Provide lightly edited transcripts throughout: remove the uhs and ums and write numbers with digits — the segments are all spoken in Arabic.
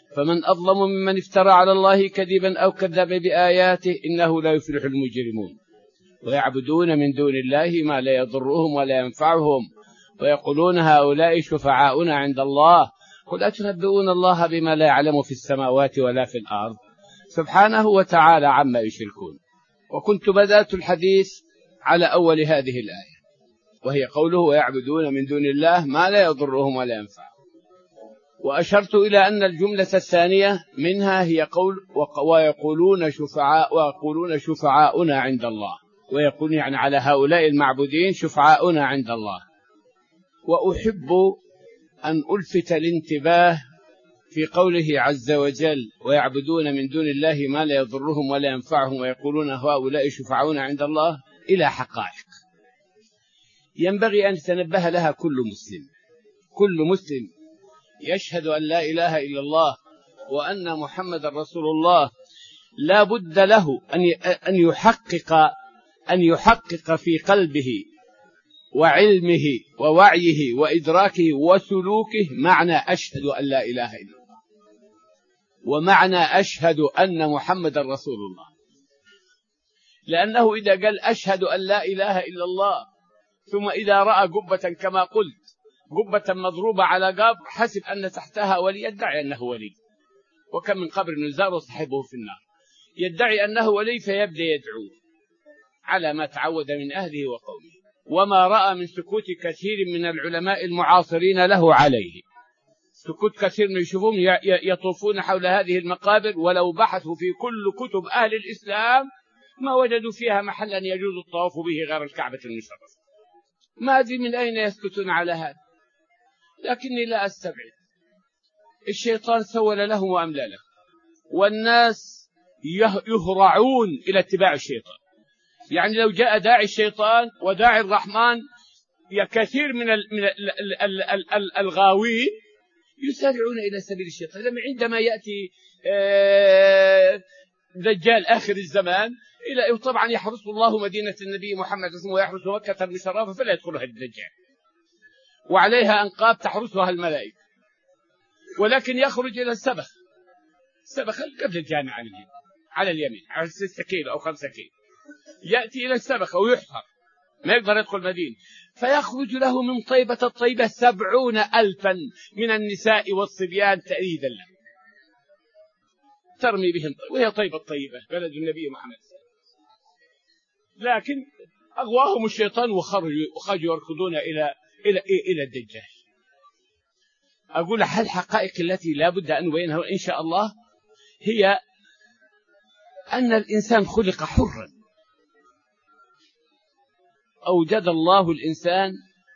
فمن أظلم ممن افترى على الله كذبا أو كذب بآياته إنه لا يفلح المجرمون ويعبدون من دون الله ما لا يضرهم ولا ينفعهم ويقولون هؤلاء شفعاؤنا عند الله قل أتنبئون الله بما لا يعلم في السماوات ولا في الأرض سبحانه وتعالى عما يشركون. وكنت بدأت الحديث على أول هذه الآية وهي قوله ويعبدون من دون الله ما لا يضرهم ولا ينفعهم، وأشرت إلى أن الجملة الثانية منها هي قول ويقولون شفعاؤنا عند الله، ويقول يعني على هؤلاء المعبودين شفعاؤنا عند الله. وأحب أن ألفت الانتباه في قوله عز وجل ويعبدون من دون الله ما لا يضرهم ولا ينفعهم ويقولون هؤلاء شفعاؤنا عند الله إلى حقائق ينبغي أن يتنبه لها كل مسلم يشهد أن لا إله إلا الله وأن محمد رسول الله لا بد له أن يحقق في قلبه وعلمه ووعيه وإدراكه وسلوكه معنى أشهد أن لا إله إلا الله ومعنى أشهد أن محمد رسول الله. لأنه إذا قال أشهد أن لا إله إلا الله ثم إذا رأى قبة كما قلت قبة مضروبة على قبر حسب أن تحتها ولي يدعي أنه ولي، وكم من قبر نزار وصحبه في النار يدعي أنه ولي فيبدأ يدعو على ما تعود من أهله وقومه، وما رأى من سكوت كثير من العلماء المعاصرين له عليه. سكوت كثير من يشوفون يطوفون حول هذه المقابر ولو بحثوا في كل كتب أهل الإسلام ما وجدوا فيها محلا يجوز الطواف به غير الكعبة المشرفة. ما أدري من أين يسكتون على هذا، لكني لا أستبعد. الشيطان سول له وأملى له، والناس يهرعون إلى اتباع الشيطان. يعني لو جاء داعي الشيطان وداعي الرحمن كثير من الغاوين يسارعون إلى سبيل الشيطان. لما عندما يأتي دجال آخر الزمان طبعا يحرس الله مدينة النبي محمد اسمه ويحرس مكة المشرفة فلا يدخلها الدجال، وعليها أنقاب تحرسها الملائكة، ولكن يخرج إلى السبخ قبل الجامع على اليمين على 6 كيلو أو 5 كيلو، يأتي إلى السبخ ويحفر ما يقدر يدخل المدينة، فيخرج له من طيبة الطيبة 70,000 من النساء والصبيان تأييدا له ترمي بهم، وهي طيبة الطيبة بلد النبي محمد، لكن أغواهم الشيطان وخرجوا يركضون إلى الدجال. أقول هل الحقائق التي لا بد أن نبينها إن شاء الله هي أن الإنسان خلق حرا، أوجد الله الإنسان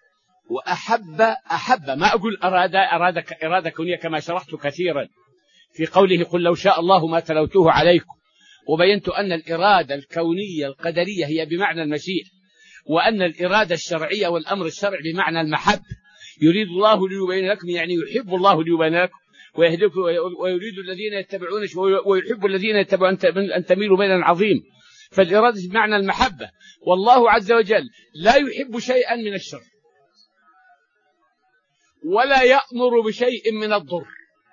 وأحب ما أقول أراد كونية كما شرحت كثيرا في قوله قل لو شاء الله ما تلوته عليكم، وبينت أن الإرادة الكونية القدرية هي بمعنى المشيئة، وأن الإرادة الشرعية والأمر الشرعي بمعنى المحب. يريد الله ليبين لكم يعني يحب الله ليبين لكم ويهديكم، ويريد الذين يتبعون ويحب الذين يتبعون أن تميلوا ميلا عظيم. فالإرادة بمعنى المحبة، والله عز وجل لا يحب شيئا من الشر ولا يأمر بشيء من الضر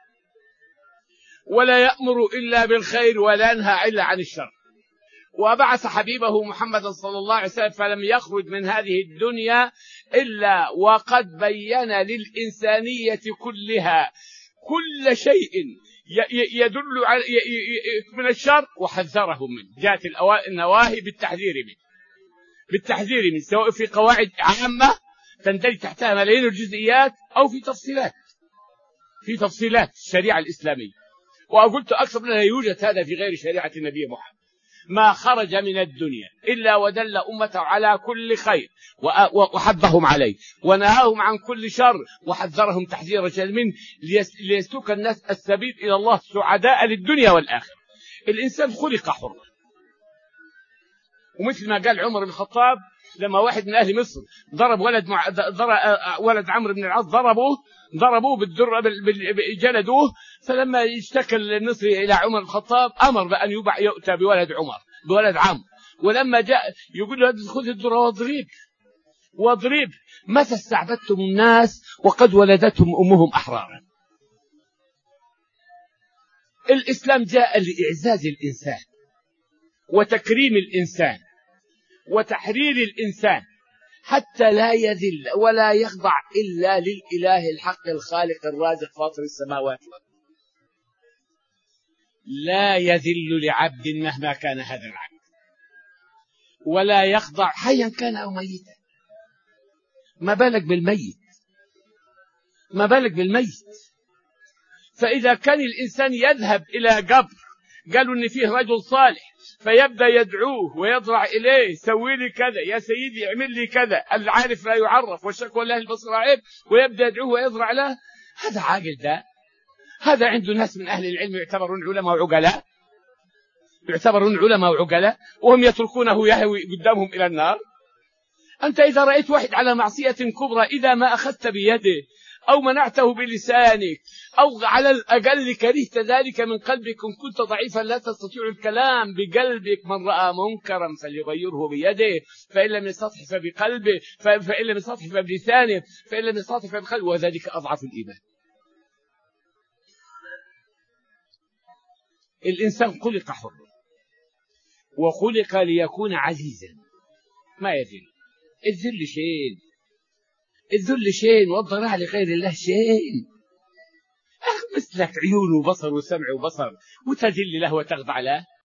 ولا يأمر إلا بالخير ولا ينهى إلا عن الشر. وبعث حبيبه محمد صلى الله عليه وسلم فلم يخرج من هذه الدنيا إلا وقد بين للإنسانية كلها كل شيء يدل على من الشر وحذرهم منه. جاءت النواهي بالتحذير منه سواء في قواعد عامة تندرج تحتها ملايين الجزئيات أو في تفصيلات الشريعة الإسلامية. وقلت أكثر من لا يوجد هذا في غير شريعة النبي محمد. ما خرج من الدنيا إلا ودل أمته على كل خير وحبهم عليه ونهاهم عن كل شر وحذرهم تحذير شديد منه ليسلك الناس السبيل إلى الله سعداء للدنيا والآخرة. الإنسان خلق حرا، ومثل ما قال عمر بن الخطاب لما واحد من أهل مصر ضرب ولد عمرو بن العاص ضربوه بالدرة جلدوه، فلما اشتكى المصري إلى عمر بن الخطاب أمر بأن يؤتى بولد عمرو، ولما جاء يقول له خذ الدرة واضرب متى استعبدتم الناس وقد ولدتهم أمهم أحرارا. الإسلام جاء لإعزاز الإنسان وتكريم الإنسان وتحرير الإنسان حتى لا يذل ولا يخضع إلا للإله الحق الخالق الرازق فاطر السماوات والأرض. لا يذل لعبد مهما كان هذا العبد، ولا يخضع حيا كان أو ميتا. ما بالك بالميت، ما بالك بالميت. فإذا كان الإنسان يذهب إلى قبر قالوا إن فيه رجل صالح فيبدأ يدعوه ويضرع إليه، سوي لي كذا يا سيدي، اعمل لي كذا، العارف لا يعرف والشكوى له البصر عيب، ويبدأ يدعوه ويضرع له، هذا عاقل ده؟ هذا عنده ناس من أهل العلم يعتبرون علماء وعقلاء، يعتبرون علماء وعقلاء، وهم يتركونه يهوي قدامهم إلى النار. أنت إذا رأيت واحد على معصية كبرى، إذا ما أخذت بيده أو منعته بلسانك أو على الأقل كرهت ذلك من قلبك، إن كنت ضعيفا لا تستطيع الكلام بقلبك، من رأى منكرا فليغيره بيده، فإن لم يستطع فبقلبه، فإن لم يستطع فبلسانه، فإن لم يستطع فبقلبه، وذلك أضعف الإيمان. الإنسان خلق حر وخلق ليكون عزيزا، ما يذل. الذل شين، الذل شين، والضراع لغير الله شين. مثلك عيون وبصر وسمع وبصر وتذل له وتخضع له؟